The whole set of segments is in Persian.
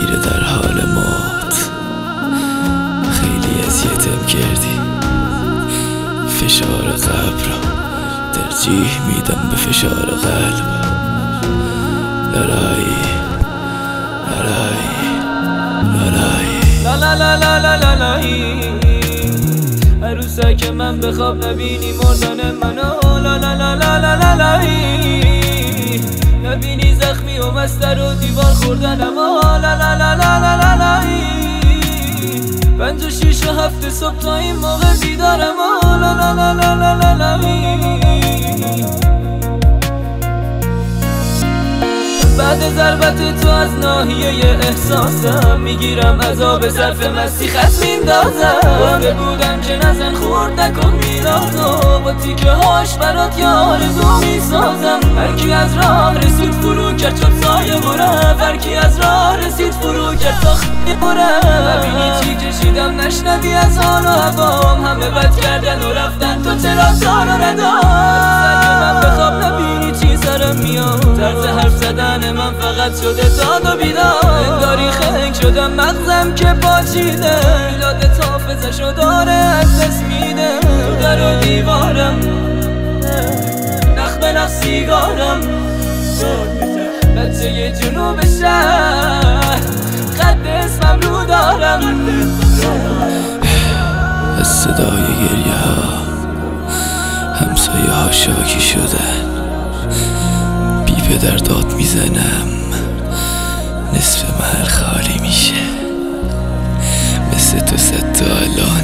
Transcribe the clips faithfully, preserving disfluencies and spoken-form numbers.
میره در حال موت. خیلی اذیتم کردی، فشار قبر را ترجیح میدم به فشار قلب. لالایی لالایی لالایی لا لا لا لا لا لا لایی عروسه که من بخواب نبینی مردن منو. لا لا لا لا لا لا لایی نبینی زخمی و مستر و دیوار خوردنم. لا لا لا لا لا لا لایی پنج و شیش و هفت صبح تا این موقع بیدارم. لا لا لا لا لا لا لایی بعد ضربت تو از ناحیه احساسم میگیرم عذاب صرف مستی خط میندازم. گفته بودم که نزن خورد نکن میلادو با تیکه هاش برات یه آرزو میسازم. هرکی از راه رسید فرو کرد شد سایه برم. هرکی از راه رسید فرو کرد تا خیلی برم. ببینی چی کشیدم نشنوی از حال و هوام. همه بد کردن و رفتن تو چرا دار و ندام. من بخواب نبینی چی سرم میاد. طرز حرف زدن من فقط شده داد و بیدار. انگاری خنگ شدم مغزم که پاچیده. یادت حافظشو داره از دست میده. تو در و دیوارم نخ به نخ سیگارم. بچه جنوب شهر خط اسمم رو دارم. از صدای گریه ها همسایه ها شاکی شدن. بی پدر داد میزنم نصف محل خالی میشه. مثل تو صد تا الان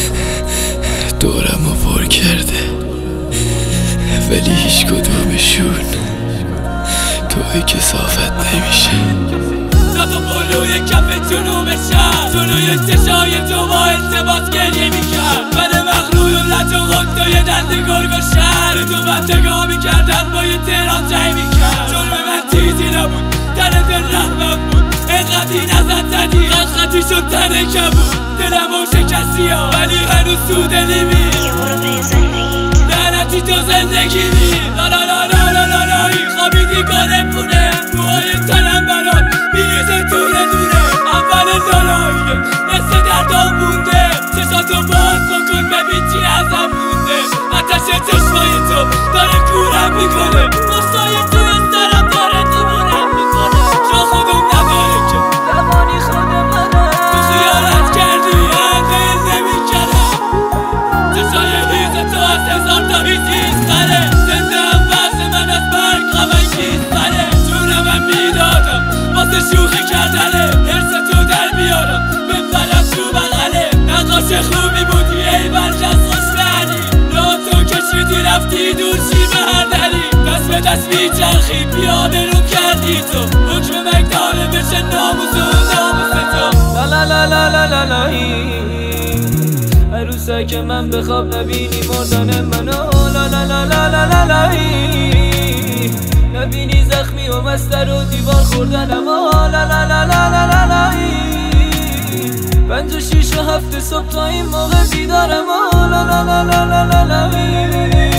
دورم رو پر کرده ولی هیچ کدومشون توی کسافت نمیشه. تو پلوی کف جنوب شهر جلوی چشای تو با التباس گریه میکرد. من مغلول و لج و غد و یه دنده گرگ و شهر تو بندگاه میکردن با یه تهران جای میکرد. جرم من چیزی نبود در دل رحمم بود. اینقدی نزد زدی خطی شد تنه کبود. دلم و شکستی ها ولی هنوز تو دلی می لعنتی تو زندگی می. لا لا لا لا لا لا لا خوابیدی گانه پونه موهای تنم برات میریزه دونه دونه. اول لالاییه مثل دردام مونده. چشاتو باز بکن ببین چی ازم مونده. آتش چشمای تو داره کورم میکنه. مستای تو سرم داره دیوونم میکنه. جا خودم نداره که زمانی خودم منم. تو خیالت کردی دل نمیکردم. چشای هیز تو از هزار تا هیزیز خره. زنده هم وقت من از برگ غمانگیز بره. جونم هم میدادم واسه شوخی کردنه. درس تو در بیارم بپرم تو بغله. نقاش خوبی بودی ای برجست خوشبری. را تو کشیدی رفتی دور چی به هر دری. دست به دست میچرخی پیاده رو کردی تو. حکم مگدانه بشه ناموس و ناموس تو. لا لا لا لا لا لا لایی عروسه که من بخواب نبینی مردن منو. لا لا لا لا لا لا لایی نبینی زخمی و مستر و دیوار خوردنم. لا لا لا لا لا لا لایی پنج و شیش و هفت صبح تا این موقع بیدارم. لا لا لا لا لا لا لایی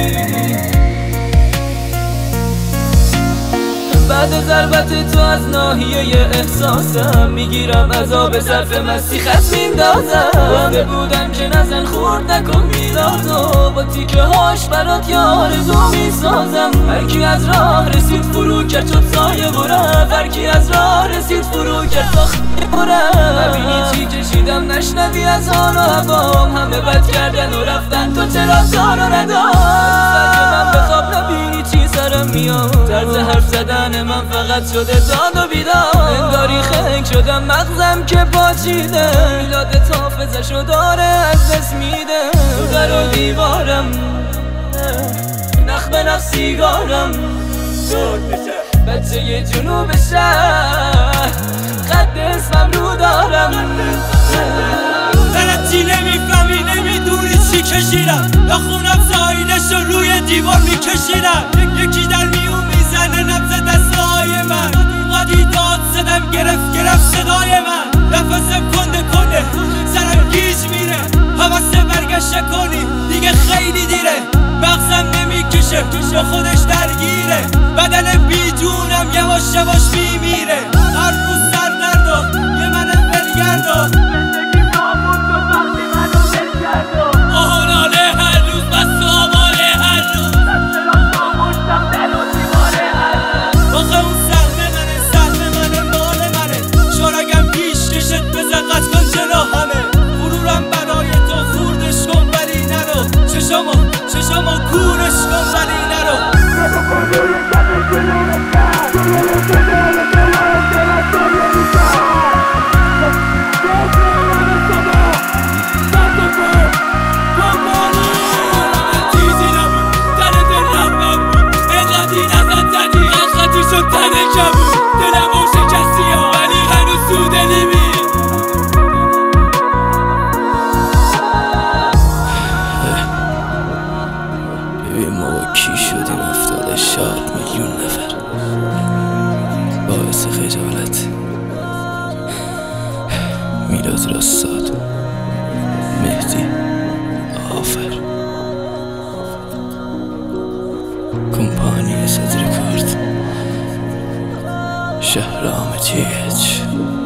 بعد ضربت تو از ناحیه احساسم میگیرم عذاب صرف مستی خط میندازم. گفته بودم که نزن خورد نکن میلادو با تیکه هاش برات یه آرزو میسازم. هرکی از راه رسید فرو کرد شد سایه برم. هرکی از راه رسید فرو کرد تا خیلی برم. ببینی چی کشیدم نشنوی از حال و هوام. همه بد کردن و رفتن تو چرا دار و ندام. من بخواب نبینی چی سرم میاد. طرز حرف زدن من فقط شده داد و بیدار. انگاری خنگ شدم مغزم که پاچیده. یادت حافظشو داره از دست میده. تو در و دیوارم نخ به نخ سیگارم. بچه جنوب شهر خط اسمم رو دارم. دلت چی نمیفهمی نمیدونی چی کشیدم. یا خونم سایلش رو روی دیوار میکشیدم. یکی در میون میزنه نبض دستای من. قدی داد زدم گرفت گرفت صدای من. نفسم کنده کنده سرم گیج میره. حواسه برگشته کنی دیگه خیلی دیره. مغزم نمیکشه با خودش درگیره. بدن بی جونم یواش یواش میمیره. هر روز سر درد باعث خجالت. میلاد رستاد، مهدی آفر، کمپانی صدر کرد، شهرام جیچ.